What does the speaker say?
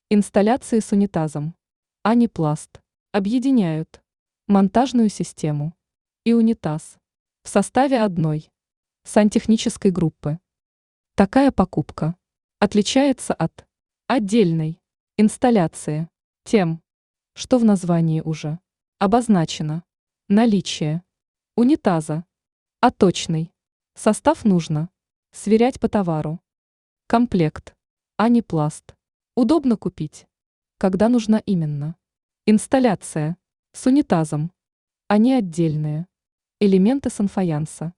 Инсталляции с унитазом. Анипласт. Объединяют монтажную систему и унитаз в составе одной сантехнической группы. Такая покупка отличается от отдельной инсталляции тем, что в названии уже обозначено наличие унитаза, а точный состав нужно сверять по товару. Комплект Анипласт. Удобно купить, когда нужна именно инсталляция с унитазом, а не отдельные элементы санфаянса.